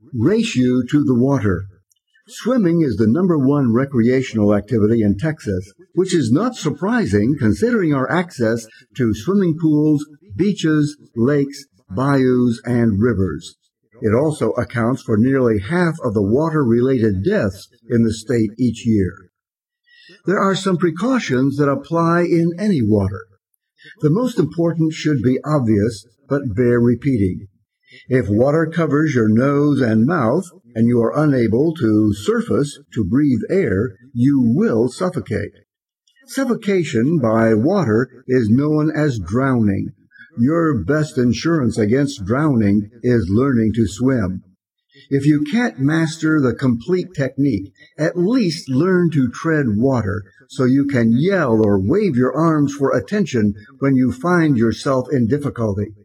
race you to the water. Swimming is the #1 recreational activity in Texas, which is not surprising considering our access to swimming pools, beaches, lakes, bayous, and rivers. It also accounts for nearly half of the water-related deaths in the state each year. There are some precautions that apply in any water. The most important should be obvious, but bear repeating. If water covers your nose and mouth, and you are unable to surface to breathe air, you will suffocate. Suffocation by water is known as drowning. Your best insurance against drowning is learning to swim. If you can't master the complete technique, at least learn to tread water so you can yell or wave your arms for attention when you find yourself in difficulty.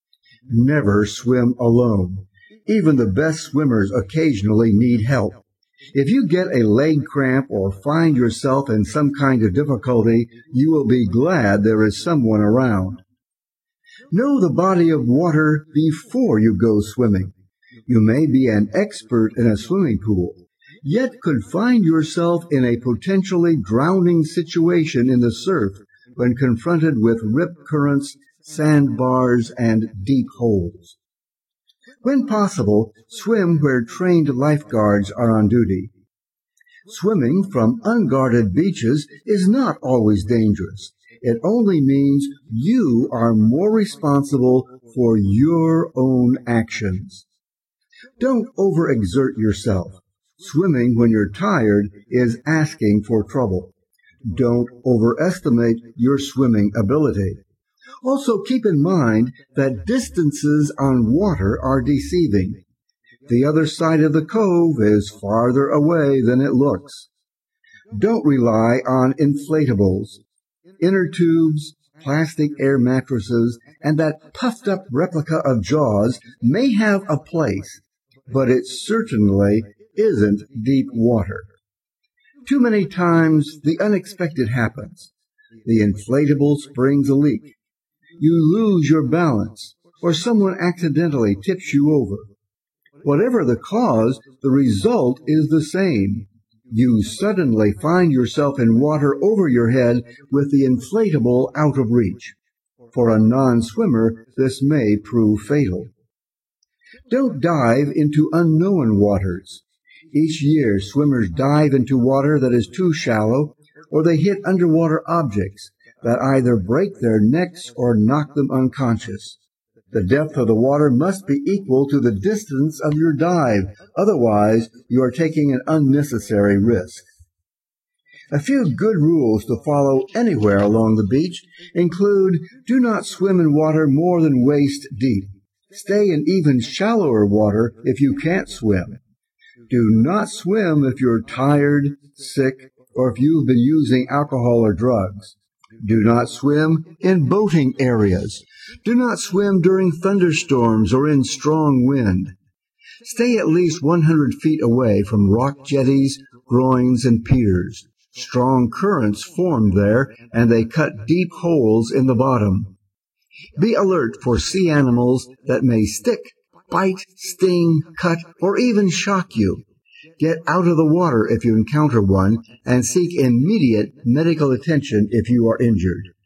Never swim alone. Even the best swimmers occasionally need help. If you get a leg cramp or find yourself in some kind of difficulty, you will be glad there is someone around. Know the body of water before you go swimming. You may be an expert in a swimming pool, yet could find yourself in a potentially drowning situation in the surf when confronted with rip currents, sandbars, and deep holes. When possible, swim where trained lifeguards are on duty. Swimming from unguarded beaches is not always dangerous. It only means you are more responsible for your own actions. Don't overexert yourself. Swimming when you're tired is asking for trouble. Don't overestimate your swimming ability. Also keep in mind that distances on water are deceiving. The other side of the cove is farther away than it looks. Don't rely on inflatables. Inner tubes, plastic air mattresses, and that puffed-up replica of Jaws may have a place, but it certainly isn't deep water. Too many times the unexpected happens. The inflatable springs a leak. You lose your balance, or someone accidentally tips you over. Whatever the cause, the result is the same. You suddenly find yourself in water over your head with the inflatable out of reach. For a non-swimmer, this may prove fatal. Don't dive into unknown waters. Each year, swimmers dive into water that is too shallow, or they hit underwater objects that either break their necks or knock them unconscious. The depth of the water must be equal to the distance of your dive, otherwise you are taking an unnecessary risk. A few good rules to follow anywhere along the beach include: do not swim in water more than waist deep. Stay in even shallower water if you can't swim. Do not swim if you're tired, sick, or if you've been using alcohol or drugs. Do not swim in boating areas. Do not swim during thunderstorms or in strong wind. Stay at least 100 feet away from rock jetties, groins, and piers. Strong currents form there, and they cut deep holes in the bottom. Be alert for sea animals that may stick, bite, sting, cut, or even shock you. Get out of the water if you encounter one, and seek immediate medical attention if you are injured.